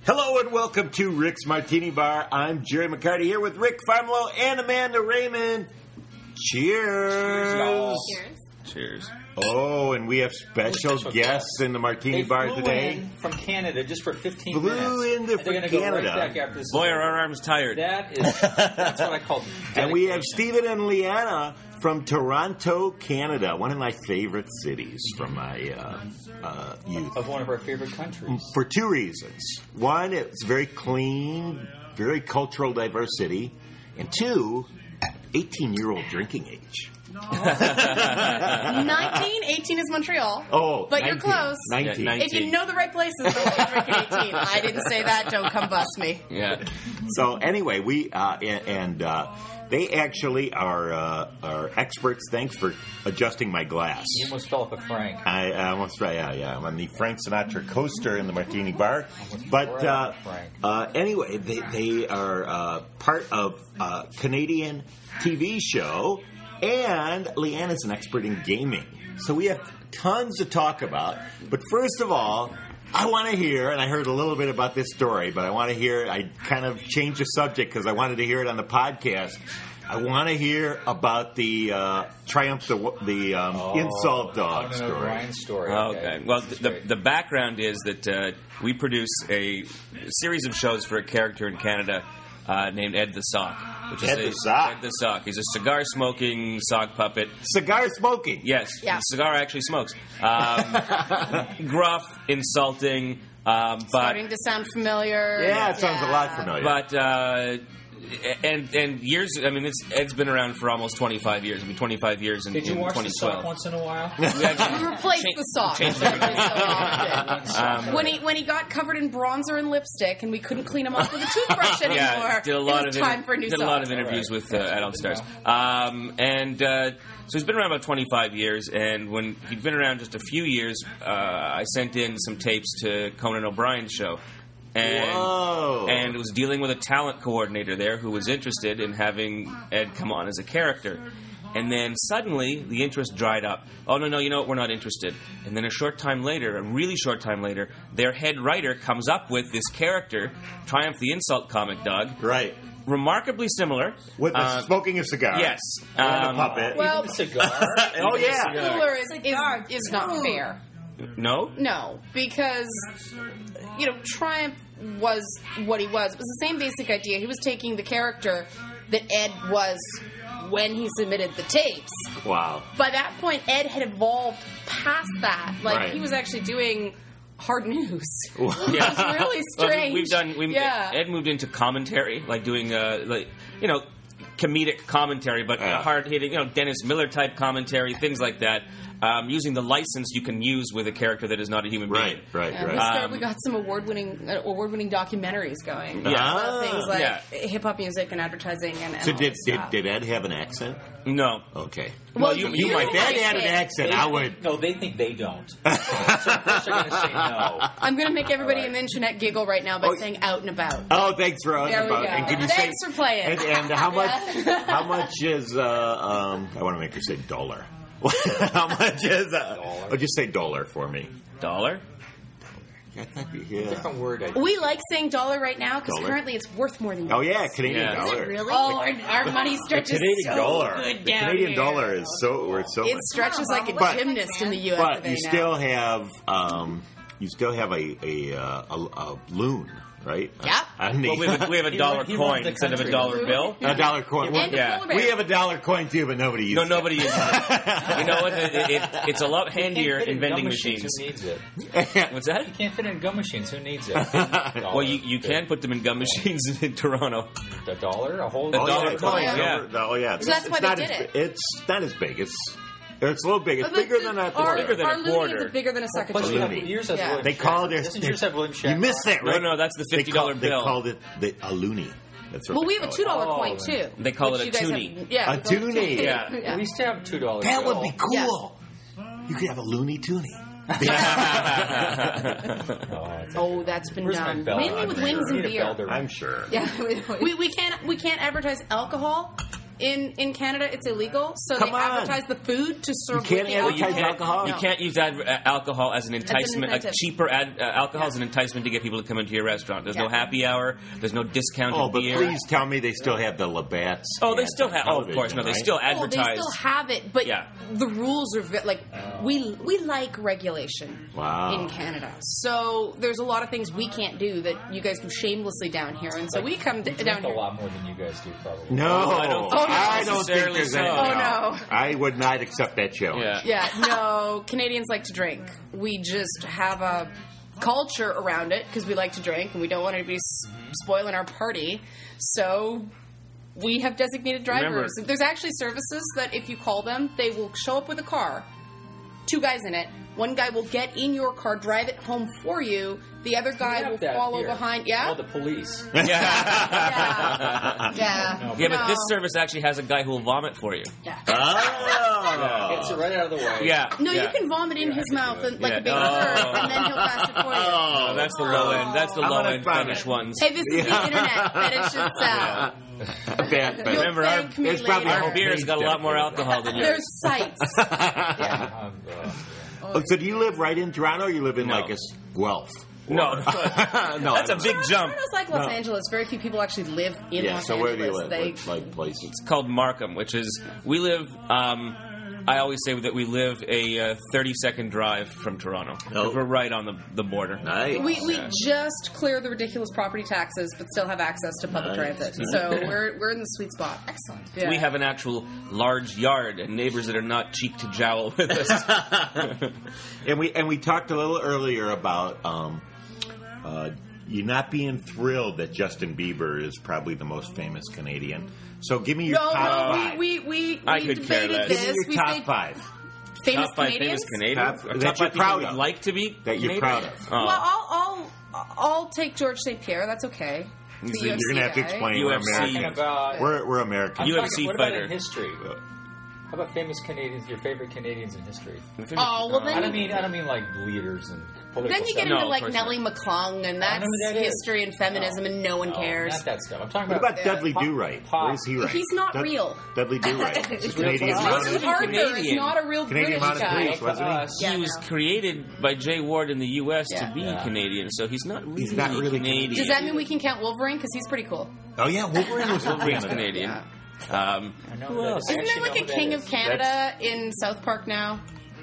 Hello and welcome to Rick's Martini Bar. I'm Jerry McCarty here with Rick Farmelo and Amanda Raymond. Cheers. Cheers. Oh, and we have special guests in the Martini Bar today. In from Canada just for 15 Flew minutes. into from Canada. Canada. Go right back after this. Boy, are our arms tired. That's what I call And we have dedication. Stephen and Leanna from Toronto, Canada, one of my favorite cities from my youth. Of one of our favorite countries. For two reasons. One, it's very clean, very cultural diverse city. And two, 18-year-old drinking age. 19, 18 is Montreal. Oh, but 19, you're close. 19. Yeah, If you know the right places, then you drink at 18. I didn't say that. Don't come bust me. Yeah. So anyway, we they actually are experts. Thanks for adjusting my glass. You almost fell off a Frank. I almost yeah. I'm on the Frank Sinatra coaster in the Martini Bar, but anyway, they are part of a Canadian TV show, and Leanna's an expert in gaming. So we have tons to talk about. But first of all, I want to hear, and I heard a little bit about this story, but I want to hear, I kind of changed the subject because I wanted to hear it on the podcast. I want to hear about the Triumph, insult dog story. Brian story. Okay. Well, the background is that we produce a series of shows for a character in Canada named Ed the Sock. Which is Ed the Sock? Ed the Sock. He's a cigar-smoking sock puppet. Cigar smoking. Yes. Yeah. The cigar actually smokes. Gruff, insulting, but... Starting to sound familiar. Yeah, it sounds a lot familiar. But and years. I mean, Ed's been around for almost 25 years. I mean, 25 years in Did you watch the 2012. sock once in a while? We actually We replaced the sock every so often. When he got covered in bronzer and lipstick, and we couldn't clean him off with a toothbrush anymore. Yeah, did a lot it was time for a new did sock. a lot of interviews with adult stars. So he's been around about 25 years, and when he'd been around just a few years, I sent in some tapes to Conan O'Brien's show. And was dealing with a talent coordinator there who was interested in having Ed come on as a character. And then suddenly, the interest dried up. Oh, no, you know what? We're not interested. And then a really short time later, their head writer comes up with this character, Triumph the Insult Comic Dog. Right. Remarkably similar. With smoking a cigar. Yes. And a puppet. Well, Even the cigar. Oh, yeah. Cooler is not fair. No? No, because, Triumph was what he was. It was the same basic idea. He was taking the character that Ed was when he submitted the tapes. Wow. By that point, Ed had evolved past that. Right. He was actually doing hard news. Yeah. It was really strange. Ed moved into commentary, like doing, comedic commentary, but hard-hitting, Dennis Miller-type commentary, things like that. Using the license you can use with a character that is not a human being. Right. We got some award-winning documentaries going. Things like hip-hop music and advertising and So all that stuff. did Ed have an accent? No. Okay. Well, you you might. If Ed might had an say- accent, I would. No, they think they don't. So of course they're going to say no. I'm going to make everybody in the internet giggle right now by saying out and about. Oh, thanks for There we go. And can you Thanks for playing. And how much? How much is? I want to make her say dollar. How much is? Oh, just say dollar for me. Dollar? Different word. We like saying dollar right now because Dollar? currently it's worth more than Oh yeah, Canadian Yeah. dollar. really? Oh, our money stretches Canadian so dollar. good The down Canadian here. dollar is so It stretches like a But- gymnast in the U.S. But today you now. still have a loon, right? Yep. Well, we have a dollar he coin runs the instead of a country. dollar bill. A dollar coin. And a Yeah. polar bear. We have a dollar coin too, but nobody uses No, it. nobody uses it. You know what? It's a lot handier Can't fit in vending gum machines. Who needs it? What's that? You can't fit in gum machines. Who needs it? Well, you can put them in gum machines in Toronto. The dollar? A whole A dollar coin, yeah. yeah. Oh yeah. So that's why not they did as, it. It's not as big. It's a little big. It's bigger than a Our, quarter. Bigger than a our loony quarter. is bigger than a second Plus, you have Loony. yours has Yeah. William They call it. Shatner. Doesn't yours have William Shatner? You missed that, right? No, that's the They $50 bill. They called it a loony. That's what Well, they we have a call it. $2 coin too. They call which it a you guys toonie. have- Yeah, A we call it toonie. Yeah. We used to have a $2 That bill. would be cool. You could have a loony toonie. Oh, that's been Where's my done bell? mainly with wings and beer. I'm sure. Yeah, we can't advertise alcohol in Canada, it's illegal. So Come they on. advertise the food to serve can't with the advertise alcohol. alcohol? You can't use alcohol as an enticement. incentive. Cheaper alcohol as an enticement to get people to come into your restaurant. There's no Yeah. happy hour. There's no discounted Oh, but beer. please tell me they still have the Labatt's. Oh, they ads still on have. Oh, of course, television, no, they right? still Oh, advertise. they still have it, but Yeah. the rules are we like regulation Wow. in Canada. So there's a lot of things we can't do that you guys do shamelessly down here, and so we come down Drink a here. lot more than you guys do, probably. No, I don't think I don't think necessarily there's so. any. Oh, no. I would not accept that challenge. Yeah. Yeah, no, Canadians like to drink. We just have a culture around it because we like to drink and we don't want to be spoiling our party. So we have designated drivers. Remember- There's actually services that if you call them, they will show up with a car, 2 guys in it. One guy will get in your car, drive it home for you. The other guy will follow behind. Yeah? Oh, the police. Yeah. Yeah, but this service actually has a guy who will vomit for you. Yeah. Oh. Gets it right out of the way. Yeah. No, yeah. you can vomit in his mouth and, like Yeah. a baby bird, and then he'll pass it for you. Oh, that's the low end. That's the I'm low gonna end vomit. fetish ones. Hey, this is the internet. Fetish should sell. Bad You'll Remember, our- thank me it's probably later. Our beer's got a lot more alcohol than yours. There's sites. Yeah. Oh, so do you live right in Toronto or you live in No. like a Guelph? No, no, that's a big jump. Toronto's like Los Angeles. Very few people actually live in Yeah, Los so Angeles. where do you live? They, What, like places? It's called Markham, which is we live. I always say that we live a 30-second drive from Toronto. Oh. We're right on the border. Nice. we just clear the ridiculous property taxes, but still have access to public Nice. transit. So we're in the sweet spot. Excellent. Yeah. We have an actual large yard and neighbors that are not cheek to jowl with us. And we talked a little earlier about you not being thrilled that Justin Bieber is probably the most famous Canadian. So give me your top No, five. we I could care debated less. Give me this. your We top said 5 famous Top 5 Canadians. famous Canadians. Top- Or that top you're 5 people proud we'd of. like to be that you're Canadian? proud of. Oh. Well, I'll take George St. Pierre. That's okay. The You're UFC going to have to guy. explain. UFC. We're Americans. About- We're Americans. You- I'm UFC talking- what about fighter. in history? How about famous Canadians? Your favorite Canadians in history? Oh, well, then I don't mean like leaders and political. Then you get stuff. No, into of like course Nellie McClung, and I that's know who that is. history and feminism, and no one cares. Not that stuff. I'm talking What about. about Dudley pop- Do-Right? pop. Where is he right? He's not real. Dudley Do-Right. He's a Canadian He's mountain. Richard Arthur is Canadian. not a real Canadian British mountain guy. police, wasn't he? Us. Yeah, He was no. created by Jay Ward in the U.S. Yeah. to be Yeah. Canadian, so he's not really, He's not really Canadian. Does that mean we can count Wolverine? Because he's pretty cool. Oh, yeah, Wolverine was from Wolverine's Canada. Canadian? Yeah. I know Who who that else? is. I Isn't there actually like know a who King that of is. Canada in South Park now?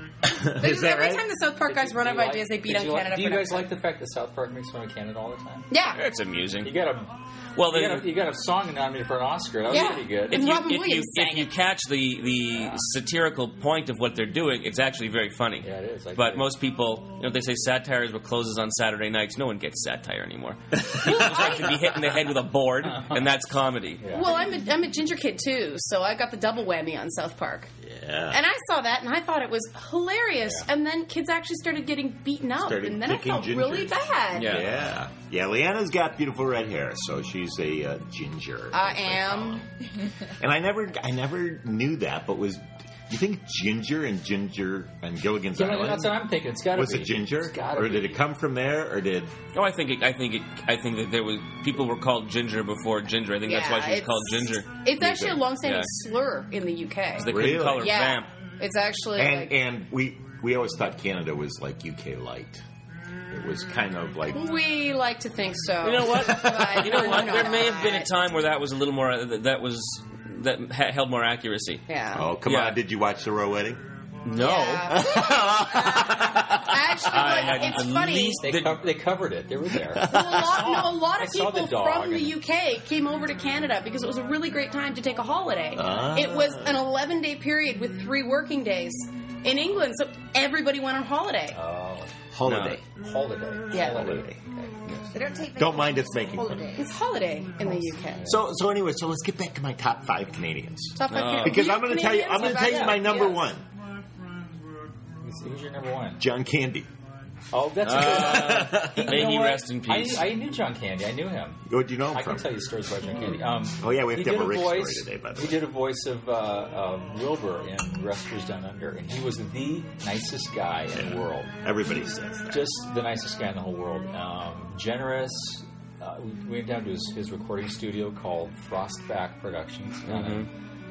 Is that Every right? time the South Park guys run out of ideas, they beat on Canada. Do you for guys next like the fact that South Park makes fun of Canada all the time? Yeah. It's amusing. You got a Well, you got a song nominated for an Oscar. That was Yeah. pretty good. If If Robin you, Williams sang if you it. catch the satirical point of what they're doing, it's actually very funny. Yeah, it is. I But agree. most people, they say satire is what closes on Saturday nights. No one gets satire anymore. People just like to be hit in the head with a board, and that's comedy. Yeah. Well, I'm a ginger kid too, so I got the double whammy on South Park. Yeah. And I saw that, and I thought it was hilarious. Yeah. And then kids actually started getting beaten up, Started and then I picking felt really gingers. bad. Yeah. Yeah, Leanna's got beautiful red hair, so she's a ginger. I am. And I never knew that, but was you think Ginger and Gilligan's Yeah, Island that's what I'm thinking. It's got to was be it Ginger, It's gotta or did be. it come from there, or did Oh, I think that there was people were called Ginger before Ginger. I think that's why she was it's- called Ginger. It's actually a long-standing Yeah. slur in the UK. They Really? couldn't call her Yeah, Vamp. it's actually like, and we always thought Canada was like UK light. It was kind of like we like to think so. You know what? But You know we're what? There not. may have been a time where that was a little more. That held more accuracy. Yeah. oh come Yeah. on, did you watch the Royal Wedding? No. Yeah. Actually, I like, hadn't it's the funny. least- They covered it. They were there. Well, a lot I of saw the people dog from the and- UK came over to Canada because it was a really great time to take a holiday. Ah. It was an 11-day period with 3 working days in England, so everybody went on holiday. Oh, Holiday. holiday. Yeah. Holiday. They don't take Don't mind us making fun. holidays. It's holiday in the UK. So anyway, so let's get back to my top 5 Canadians. Top 5 Canadians. Because Were I'm going to tell you, Canadians? my number Yes. one, Who's your number one? John Candy. Oh, that's good. May You know he what? rest in peace. I knew John Candy. I knew him. Where'd you know him I from? can tell you stories about John Candy. Oh, yeah, we have he to have did a Rick story voice- today, by the He way. did a voice of Wilbur in Rescuers Down Under, and he was the nicest guy in the world. Everybody says that. Just the nicest guy in the whole world. Generous. We went down to his recording studio called Frostback Productions down in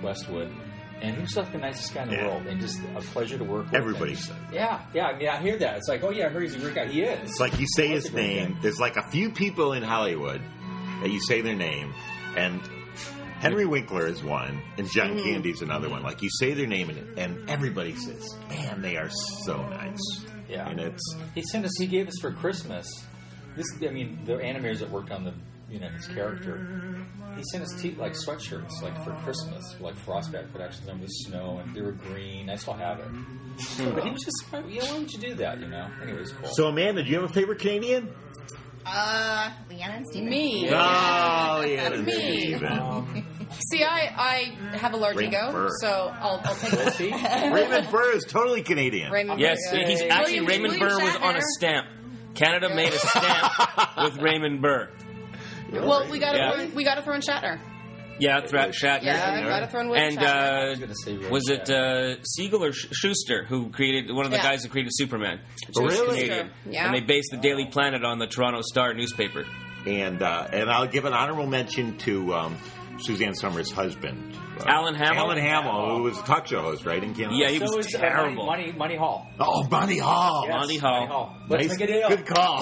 Westwood. And he was like the nicest guy in the world, and just a pleasure to work with. Everybody said. Yeah. I mean, I hear that. It's like, oh yeah, I heard he's a great guy. He is. It's like you say his name. There's like a few people in Hollywood that you say their name, and Henry Winkler is one, and John Candy's another one. Like you say their name, and everybody says, "Man, they are so nice." Yeah. And He gave us for Christmas. The animators that worked on his character. He sent us like sweatshirts, like for Christmas, like Frostback Productions, and with snow, and they were green. I still have it. But he was just, why would you do that? Anyways, cool. So, Amanda, do you have a favorite Canadian? Leanna and Steven. Me. Oh, Leanna and Me. Steven. See, I have a large Raymond ego, Burr. so I'll take this. Raymond Burr is totally Canadian. Raymond Yes, Burr. he's actually Raymond Burr was on a Shatner. stamp. Canada made a stamp with Raymond Burr. Well, we got to throw in Shatner. Yeah, Shatner. Yeah, got to throw in William And Shatner. I was gonna say Ray was it Shatner. Siegel or Schuster who created one of the guys who created Superman? Oh, really? Canadian. Yeah. And they based the Daily Planet on the Toronto Star newspaper. And I'll give an honorable mention to Suzanne Summers' husband, Alan Hamill? Alan Hamill, who was a talk show host, right, in Canada? Yeah, he So was is terrible. Monty Hall. Oh, Monty Hall. Yes, Monty Hall. Let's Nice, make a deal. good call.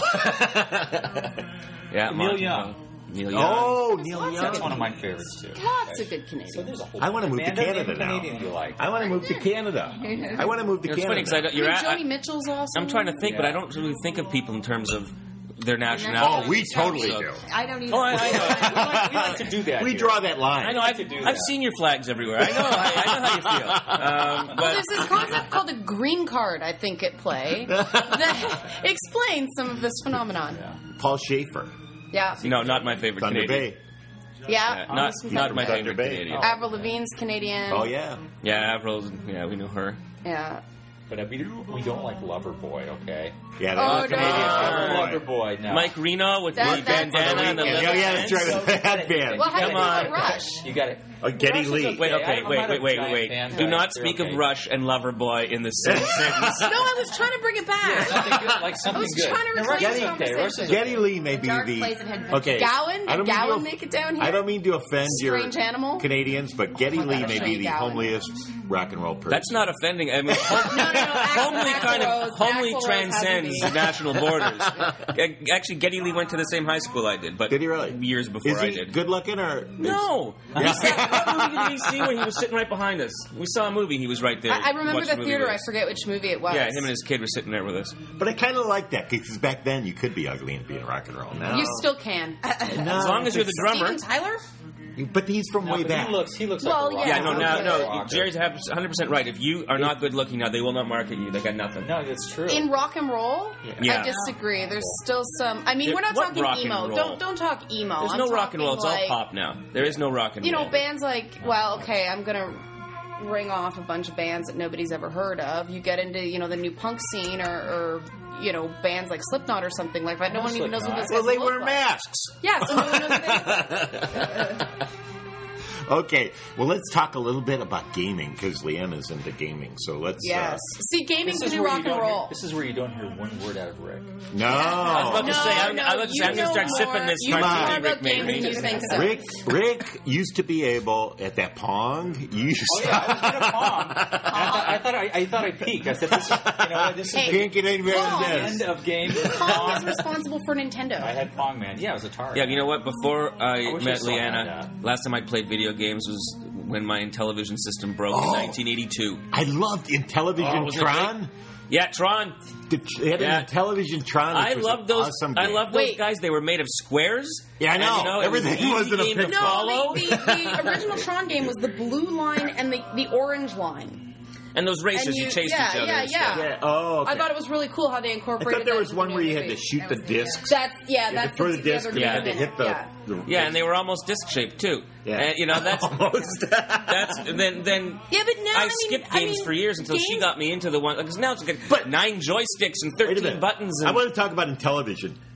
Yeah, Neil Monty Young. Hall. Neil Young. Oh, Neil That's Young. one of my favorites too. Lots of good So Canadians. there's a whole. I want to move to Amanda, Canada name a now. Canadian you like. I want to move to Canada. I want to move to It's funny Canada. because Joni Mitchell's awesome. I'm trying to think, but Yeah. I don't really think of people in terms of their nationality. Oh, we totally So- do. I don't either. Oh, I know. We like to do that. We here. draw that line. I know. like to do I've that. seen your flags everywhere. I know. I know how you feel. Well, But there's this concept called the green card, I think, at play that explains some of this phenomenon. Paul Schaefer, Yeah. no, not my favorite Thunder Canadian. Bay. Yeah. Not my Thunder favorite Bay. Canadian. Avril Lavigne's Canadian. Oh, yeah. Yeah, Avril. Yeah, we know her. Yeah. But we don't like Loverboy, okay? Yeah, Oh, that's no. Loverboy, no. Mike Reno with the That's bandana and the Yeah, leather yeah, that's pants. right. That band. Well, how do you Come feel on. about Rush? You got it. Geddy Rush is Lee. okay. Wait, I'm okay, not a wait. giant fan, Do but not they're speak okay. of Rush and Loverboy in the same sentence. No, I was trying to bring it back. Something good, like I something was good. trying to No, reclaim Rush is the okay. Rush conversation. is Geddy Lee may be Dark the. Place and Adventure. Okay. Gowan? I Did don't mean Gowan to- make it down here? I don't mean to offend your Strange animal? Canadians, but Geddy Lee may be the Shane Gowan. homeliest rock and roll person. That's not offending. I mean, homely Axl kind of Rose. homely Axl Rose transcends has to be. national borders. Actually, Geddy Lee went to the same high school I did, but Did he really? years before Is he I did. good looking or? No. What movie did we see when he was sitting right behind us? We saw a movie. He was right there. I remember watched the movie theater. with I us. forget which movie it was. Yeah, him and his kid were sitting there with us. But I kind of like that because back then you could be ugly and be in rock and roll. Now, You still can. As long as you're the drummer. Steven Tyler? But he's from way But back. he looks Well, like a rock. yeah. Yeah, no, Rocker. no. Rocker. Jerry's 100% right. If you are not good looking now, they will not market you. They got nothing. No, that's true. In rock and roll? Yeah. I disagree. There's still some. I mean, we're not What talking rock and emo. roll? Don't talk emo. There's I'm no rock and roll. It's talking all like, pop now. There is no rock and You roll. know, bands like, well, okay, I'm going to ring off a bunch of bands that nobody's ever heard of. You get into, the new punk scene or bands like Slipknot or something like that. No one even knows what this Well, is. they wear masks. Yeah, so no one knows what they Okay, well, let's talk a little bit about gaming because Leanna's into gaming. So let's. Yes. See, gaming's the new rock and roll. This is where you don't hear one word out of Rick. No. I was about to say, I'm No, going to you start know sipping more- this you know martini more Rick about made gaming me. than you think so. Rick used to be able at that Pong. You used Oh yeah, I was good at Pong. I thought I peaked. I said, this is Hey, can't get any better Pong. than the this. end of games. Pong is responsible for Nintendo. I had Pong Man. Yeah, it was Atari. Yeah, you know what? Before I wish I met saw Leanna, that. last time I played video games was when my Intellivision system broke in 1982. I loved Intellivision wasn't it Tron. Yeah, Tron. They had Yeah. an Intellivision Tron. which I was love those. Awesome I game. love those Wait. guys. They were made of squares. Yeah, I know. And, it was Everything an easy wasn't a game to pixel. follow. The original Tron game was the blue line and the orange line. And those racers, And you chased yeah, each other. yeah, and yeah. stuff. Yeah. Oh. Okay. I thought it was really cool how they I incorporated. thought there that was into one the where new you had to movie. shoot the discs. That's You had that's to throw the the disc other and you had to game. hit the. Yeah. Yeah, and they were almost disc shaped too. Yeah. And, that's Almost. that's then. Yeah, but now I skipped games for years until she got me into the one because now it's like But- 9 joysticks and Wait a 13 minute. buttons. I And, want to talk about Intellivision.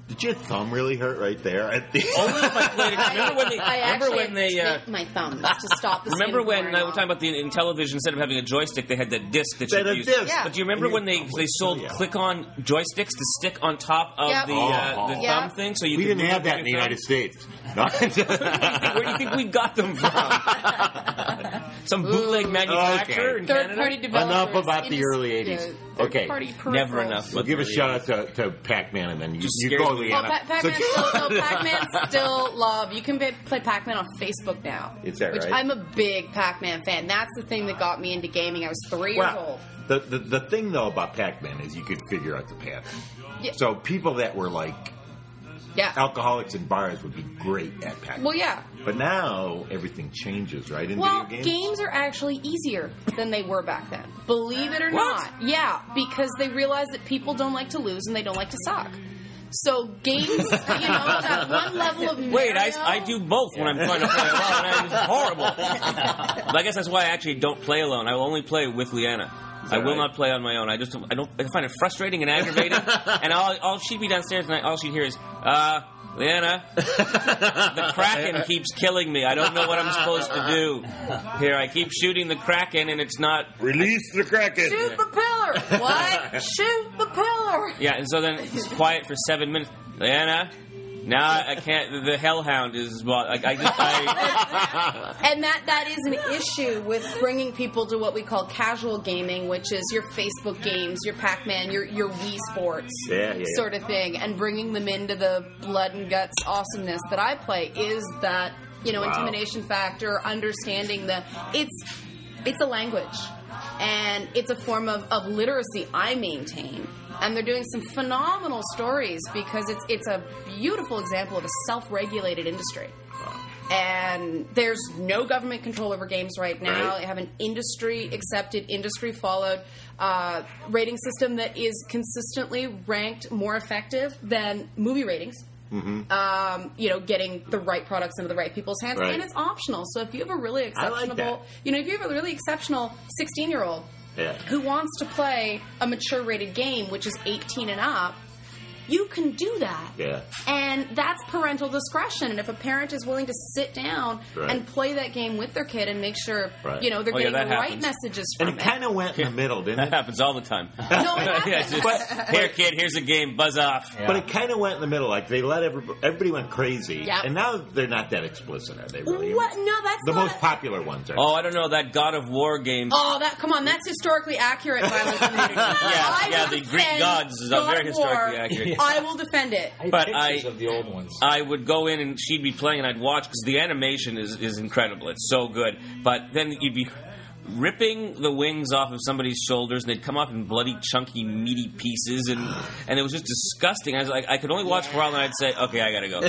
Did your thumb really hurt right there? Only if I played it. Remember when they take my thumb to stop the remember skin when from I wearing was talking about in television, instead of having a joystick, they had that disc that They you had a used. disc. Yeah. But do you remember when they sold click-on joysticks to stick on top of Yep. the Yep. thumb thing? So you We could didn't move have it that in with the your United States. Where do you think we got them from? Some bootleg manufacturer in Canada? Third-party developers. Enough about the early 80s. Okay. Third-party Never peripherals. enough. We'll give a shout out to Pac-Man, and then you scares go, me. Leanna. Pac-Man still love. You can play Pac-Man on Facebook now. Is that which right? I'm a big Pac-Man fan. That's the thing that got me into gaming. I was 3 years old. The thing though about Pac-Man is you could figure out the pattern. Yeah. So people that were like Yeah. alcoholics in bars would be great at Pac-Man. Well, yeah. But now everything changes, right? In Well, video games are actually easier than they were back then. Believe it or What? not. Yeah, because they realize that people don't like to lose and they don't like to suck. So games, at one level of Wait, Mario, I do both when I'm trying to play alone, and it's horrible. But I guess that's why I actually don't play alone. I will only play with Leanna. I will not play on my own. I find it frustrating and aggravating. And all she'd be downstairs, and all she'd hear is, Leanna, the Kraken keeps killing me. I don't know what I'm supposed to do. Here, I keep shooting the Kraken, and it's not... Release the Kraken! Shoot the pillar! What? Shoot the pillar! Yeah, and so then it's quiet for 7 minutes. Leanna, now I can't... The Hellhound is... Well, like, And that is an issue with bringing people to what we call casual gaming, which is your Facebook games, your Pac-Man, your Wii Sports sort of thing, and bringing them into the blood and guts awesomeness that I play is that, intimidation factor, understanding it's a language. And it's a form of literacy I maintain. And they're doing some phenomenal stories because it's a beautiful example of a self-regulated industry. And there's no government control over games right now. Right. They have an industry-accepted, industry-followed rating system that is consistently ranked more effective than movie ratings. Mm-hmm. Getting the right products into the right people's hands, and it's optional. So if you have a really exceptional, if you have a really exceptional 16-year-old who wants to play a mature-rated game, which is 18 and up, you can do that. Yeah. And that's parental discretion. And if a parent is willing to sit down and play that game with their kid and make sure, they're getting the right messages from it. And it kind of went in the middle, didn't it? That happens all the time. No, it happens. Here, kid, here's a game. Buzz off. Yeah. But it kind of went in the middle. Like, they let everybody went crazy. Yep. And now they're not that explicit, are they really? What? No, that's the not most popular ones are. Oh, I don't know. That God of War game. Oh, come on. That's historically accurate violence in nudity. The Greek gods is very historically accurate. I will defend it. But of the old ones. I would go in and she'd be playing and I'd watch because the animation is incredible. It's so good. But then you'd be ripping the wings off of somebody's shoulders and they'd come off in bloody, chunky, meaty pieces and it was just disgusting. I was like, I could only watch for a while and I'd say, okay, I gotta go.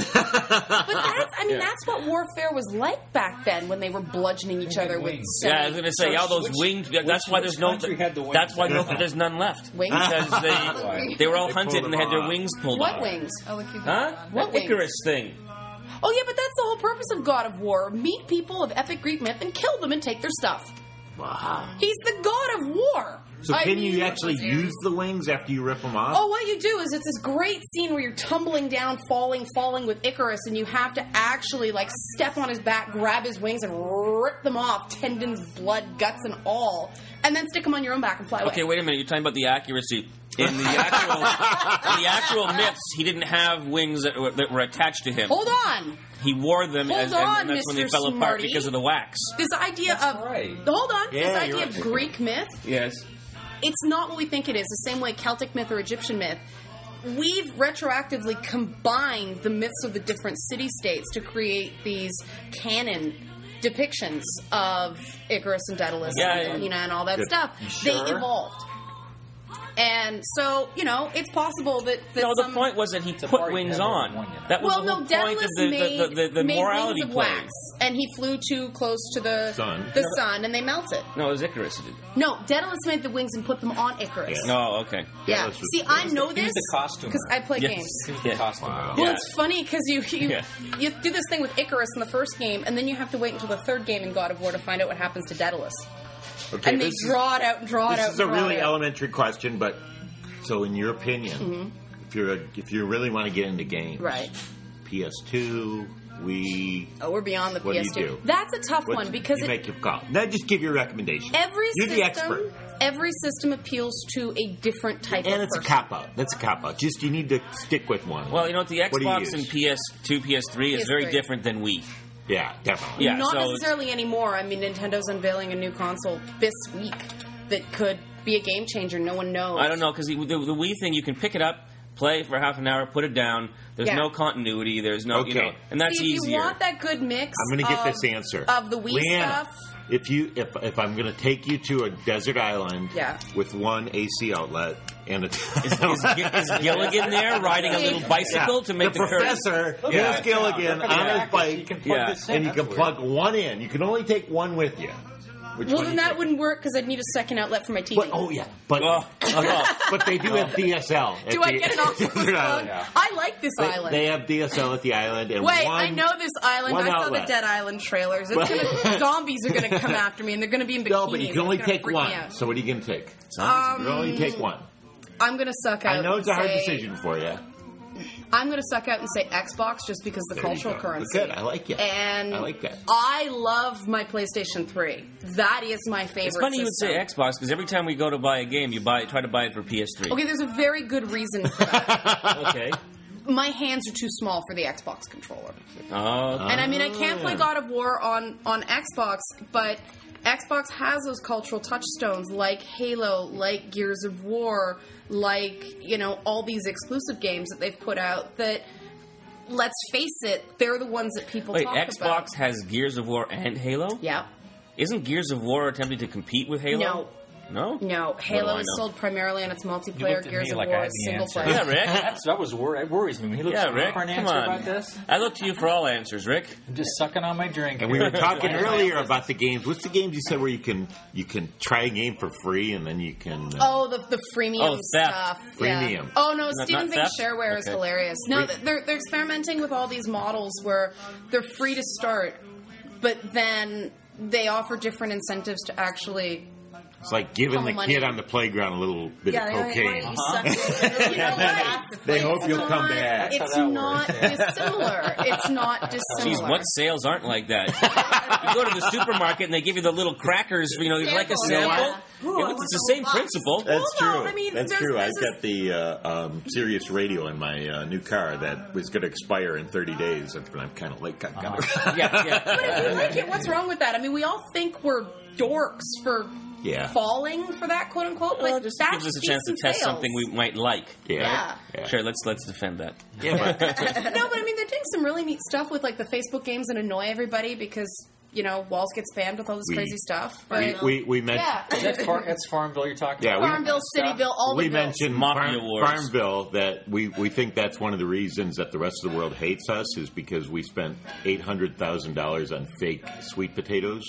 But that's what warfare was like back then when they were bludgeoning each other with I was gonna say all those wings. That's why there's That's why there's none left. Wings? Because they were all hunted and they had their wings pulled off. What wings? Huh? What That Icarus thing. Oh yeah, but that's the whole purpose of God of War. Meet people of epic Greek myth and kill them and take their stuff. Wow. He's the God of War. So can you actually use the wings after you rip them off? Oh, what you do is it's this great scene where you're tumbling down, falling with Icarus, and you have to actually step on his back, grab his wings, and rip them off, tendons, blood, guts, and all, and then stick them on your own back and fly away. Okay, wait a minute. You're talking about the accuracy. In the actual myths, he didn't have wings that were attached to him. Hold on. He wore them, and that's when they Mr. fell apart Smarty. because of the wax. This idea of hold on. Yeah, this idea of Greek myth. Yes. It's not what we think it is. The same way Celtic myth or Egyptian myth. We've retroactively combined the myths of the different city-states to create these canon depictions of Icarus and Daedalus and Athena and all that stuff. Sure? They evolved. And so, it's possible that the point was that he put wings on. That was the whole point Daedalus of the made morality wings of play. wax, and he flew too close to the sun, and they melted. No, it was Icarus. No, Daedalus made the wings and put them on Icarus. Yeah. Oh, okay. Yeah. See, I know this the costume because I play games. He was the costume. Wow. Well, it's funny because you do this thing with Icarus in the first game, and then you have to wait until the third game in God of War to find out what happens to Daedalus. Okay, And they draw it out and draw it out. This is a really elementary question, but so in your opinion, if you really want to get into games, Right. PS2, Wii. Oh, we're beyond the What do PS2. you do? That's a tough one because you make your call. Now, just give your recommendation. You're the expert. Every system appeals to a different type of And it's person. a cop out. That's a cop out. Just you need to stick with one. Well, you know what? The What do you Xbox and use? PS2, PS3 is very PS3. different than Wii. Yeah, definitely. Yeah, Not so it's- necessarily anymore. I mean, Nintendo's unveiling a new console this week that could be a game changer. No one knows. I don't know, because the Wii thing, you can pick it up, play for half an hour, put it down. There's Yeah. no continuity. There's no, Okay. and that's See, if easier. you want that good mix, I'm going to get of, this answer of the Wii Leanna, stuff. If I'm going to take you to a desert island Yeah. with one AC outlet and a is Gilligan there riding a little bicycle to make the the curve? professor Yeah. is Gilligan Look at on that. his bike, You can plug Yeah. this in, and you that's can weird. plug one in. You can only take one with you. Which Well, one then do you that take? wouldn't work because I'd need a second outlet for my TV. But, oh yeah, but but they do have DSL. at Do I the get an Oculus desert plug? island. Yeah. I like this island. They have DSL at the island, and Wait, one, I know this island. one I saw outlet. the Dead Island trailers. It's gonna, zombies are going to come after me, and they're going to be in bikinis. No, but you can only It's gonna take freak me one. out. So what are you going to take? You only take one. I'm going to suck out. I know it's a and hard say- decision for you. I'm going to suck out and say Xbox just because of the There you cultural go. currency. Good, I like it. And I like that. I love my PlayStation 3. That is my favorite. It's funny you would say system. Xbox, because every time we go to buy a game, you try to buy it for PS3. Okay, there's a very good reason for that. Okay. My hands are too small for the Xbox controller. Oh, And I mean, I can't play God of War on Xbox, but Xbox has those cultural touchstones like Halo, like Gears of War, like, all these exclusive games that they've put out that, let's face it, they're the ones that people wait, talk Xbox about. has Gears of War and Halo? Yeah. Isn't Gears of War attempting to compete with Halo? No. No? No, do Halo I is know? sold primarily on its You multiplayer. looked at Gears me of like I War had is the single answer. player. Yeah, Rick. That worries me when he looks Yeah, Rick. for an Come answer on. about this. I look to you for all answers, Rick. I'm just sucking on my drink. And we were talking earlier about the games. What's the games you said where you can try a game for free and then you can? Oh, the freemium Oh, theft. stuff. Freemium. Yeah. Oh no, Not Steven thinks theft? shareware is Okay. hilarious. No, they're experimenting with all these models where they're free to start, but then they offer different incentives to actually. It's like giving the money. kid on the playground a little bit of cocaine. You know what? They hope you'll come back. It's how that not dissimilar. It's not dissimilar. Jeez, what sales aren't like that? You go to the supermarket and they give you the little crackers, like a Sample. sample. Yeah. It's the same principle. That's Well, no, true. I mean, That's there's- true. I've there's got the Sirius radio in my new car that was going to expire in 30 days, and I'm kind of like, Yeah. But if you like it, what's wrong with that? I mean, we all think we're dorks for Yeah. falling for that, quote unquote. Well, But it just that's gives us a chance to decent test sales. something we might like. Yeah. Sure, let's defend that. Yeah, but No, but I mean, they're doing some really neat stuff with like the Facebook games that annoy everybody because Walls gets spammed with all this We- crazy stuff. But we mentioned. yeah, That's Farmville you're talking Yeah, about? Farmville, Cityville, all the we bills. mentioned Mafia Wars. Farmville that we think that's one of the reasons that the rest of the world hates us is because we spent $800,000 on fake sweet potatoes.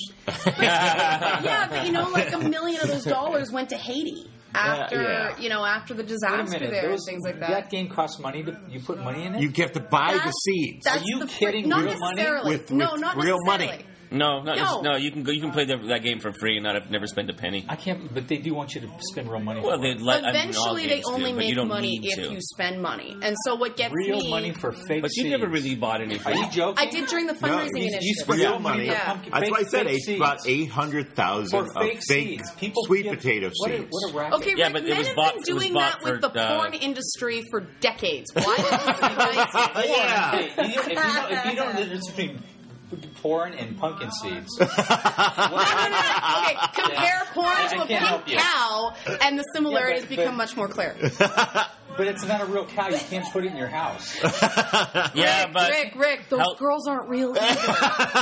Yeah, but like $1 million of those dollars went to Haiti after Yeah. After the Wait a disaster minute. there and things like that. That game costs money. You put money in it? You have to buy the That's- seeds. That's Are you the kidding? Not Real money? necessarily. With no, not real money. necessarily. No, No. you can play that game for free and never spend a penny. I can't, but they do want you to spend real money. Well, for they it. let Eventually, they only but make you don't money need if to. you spend money. And so what gets real me... money for fake But you seeds. never really bought anything. Are you joking? I did during the fundraising you initiative. spent real real money money. for Yeah. pumpkin. That's why I said fake about seeds. 800,000 For of fake fake seeds. People sweet give- potato what a- seeds. What a racket. Okay, Yeah, Rick, but it men was have bought- been it was doing bought that with for, the porn industry for decades. Why don't you Yeah. Hey, if you don't know the difference between porn and pumpkin seeds, Okay, compare porn to a I can't help pink you. cow, and the similarities but- become much more clear. but it's not a real cow. You can't put it in your house. Yeah, but Rick, those How- girls aren't real either.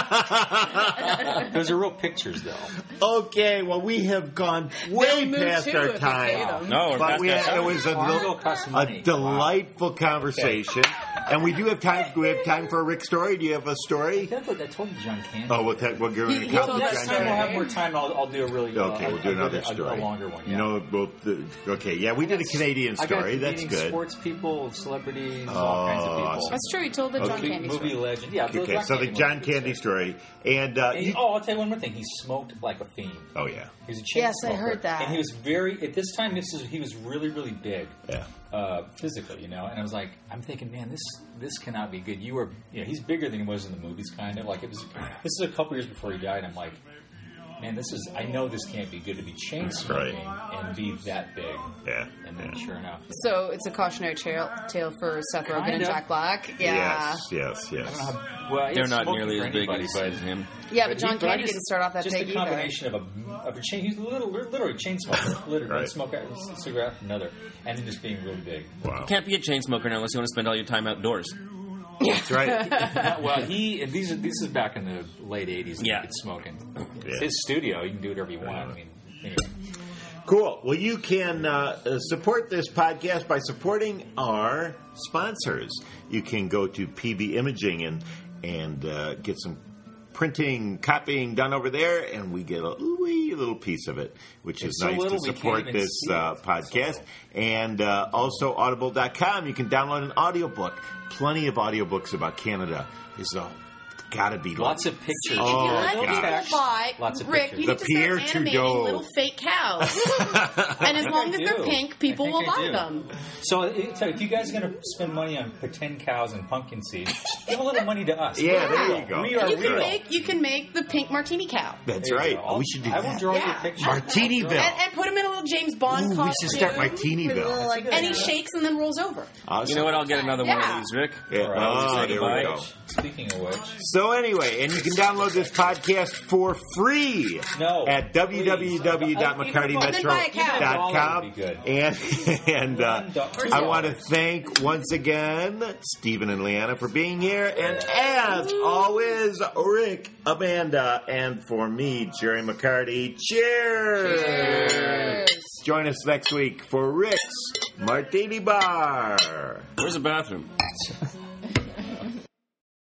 Those are real pictures, though. Okay, well, we have gone way They'll move past too our if you pay time. them. no, we're But past that time. it was Farmville costs a money. delightful conversation, and we do have time. Do we have time for a Rick story? Do you have a story? I told you John Candy. Oh, we'll give He a told couple. us Next story. time we'll have more time. I'll do a really Okay, we'll do another a story. longer one. Yeah. No, okay, yeah, we did a Canadian I got story. That's meeting good. Sports people, celebrities, all kinds of people. awesome. That's true. He told the John Okay. Candy Movie story. legend. Yeah. Okay, so the John Candy story, and I'll tell you one more thing. He smoked like a fiend. oh yeah, He was a chain Yes, I smoker. heard that. And he was very at this time. He was really, really big. yeah. physically, you know. And I was like, I'm thinking, man, this cannot be good. He's bigger than he was in the movies, kind of. Like this is a couple years before he died. I'm like, man, I know this can't be good to be chain smoking and be that big. Yeah. And then sure enough. So it's a cautionary tale for Seth Rogen and Jack Black. Yeah. Yes. They're not nearly as big as him. Yeah, but John Candy didn't start off that big either. Just a combination of a chain. He's literally a chain smoker. Literally, one smoke a cigarette after another, and then just being really big. Wow. You can't be a chain smoker now unless you want to spend all your time outdoors. That's right. Well, this is back in the late '80s. Yeah, he's smoking. Yeah. It's his studio. You can do whatever you want. I mean, anyway. Cool. Well, you can support this podcast by supporting our sponsors. You can go to PB Imaging and get some printing, copying done over there, and we get a wee little piece of it, which is nice to support this podcast. And also Audible.com, you can download an audiobook. Plenty of audiobooks about Canada. There's gotta be lots of pictures. Oh, lots of Rick, pictures. you need to Pierre start animating Trudeau. little fake cows. And as long as they're pink, people will buy them. So if you guys are going to spend money on pretend cows and pumpkin seeds, give a little money to us. Yeah, there you go. We are real. You can make the pink martini cow. That's right. We should do I that. will draw you a picture. Martiniville. And put him in a little James Bond costume. We should start Martiniville. And he shakes and then rolls over. Awesome. You know what? I'll get another one of these, Rick. Yeah. All right, Oh, say there goodbye. we go. Speaking of which. So anyway, and you can download this podcast for free at www.mccartymetro.com. And I want to thank once again Stephen and Leanna for being here, and as always, Rick, Amanda, and for me, Jerry McCarty. Cheers! Join us next week for Rick's Martini Bar. Where's the bathroom?